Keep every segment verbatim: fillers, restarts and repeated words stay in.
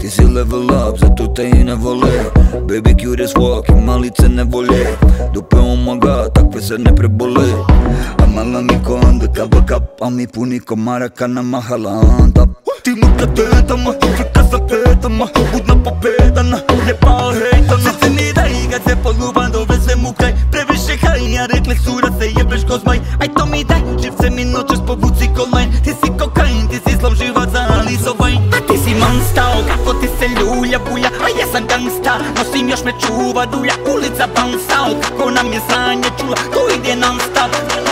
Ti si level up, zato te i ne vole. Baby curious fuck, ima lice nevolje. Dupe omoga, takve se ne prebole. A mala mi ko undercover kap, a mi puni ko Marakana mahala antap. Ti nuk të tetama, frika sa tetama, budna pobedana, ne pa hejtana. Se mi da iga se po lupan dove se mu kraj. Previše hajnja, rekle sura se jebeš ko zmaj. Aj to mi daj, živ se mi noćeš po buci kolmaj. Ti si kokain, ti si slom živaca, ali sovaj. A ti si monstao, kako ti se ljulja bulja. A ja sam gangsta, nosim još me čuva dulja. Ulica bouncao, kako nam je sranje čula. To ide non stop.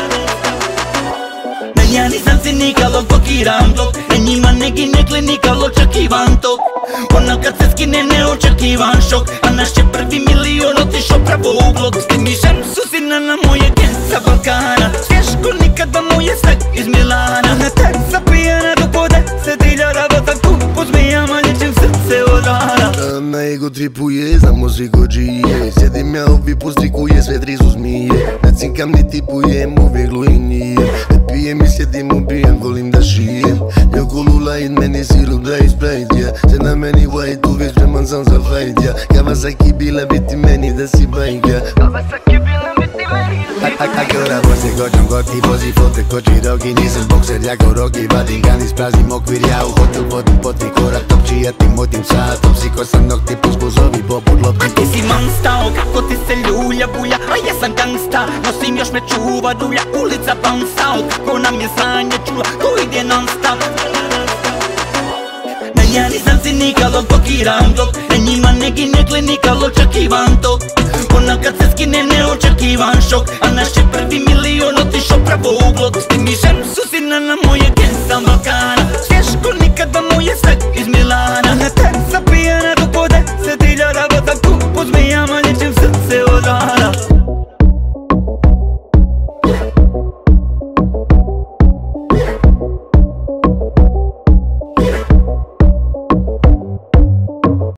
Ja nisam si nikalo blokiram blok. Ne njima ne gine klinikal, očekivan tok. Ona kad se skine neočekivan šok. A naš je prvi milion otišao pravo u blok. S tim išem susina na moje gen sa Balkana. Teško nikada moje sve iz Milana. Na ter zapijana do pode se diljara. Vatan tu po zmijama lječim srce od rana. Na ego tripuje, za muziku džije. Sjedim ja ovi postrikuje, sve tri su zmije. Ne cinkam ni tipujem, uvijek lujnije. Ne pijem i sjedim ubijem, volim da šijem. Jako lula i meni sirup da isprejt, ja. Se na meni white, uvijek spreman sam za fight, ja. Kawasaki bila biti meni da si bajka. Kawasaki bila biti meni da si bajka. A kora voze gođom god ti vozi fote ko Čiroki. Nisam bokser, ja kao Rocky, vadim gan ispraznim okvir. Ja u hotel vodim po tri korak, topči ja ti motim satom. Psiko sam nokti puskuzovi poput lopti. Ti si monstao, kako ti se ljulja bulja. A ja sam gangsta, nosim još me čuva dulja. Ulica bouncao, kako nam je sranje čula. To ide non stop. Ja nisam si nikalo blokiram blok. Ne njima ne gine klinikal, očekivan tok. Ona kad se skine neočekivan šok. A naš je prvi milion otišao pravo u blok. S tim išem susina na moje gen sa Balkana.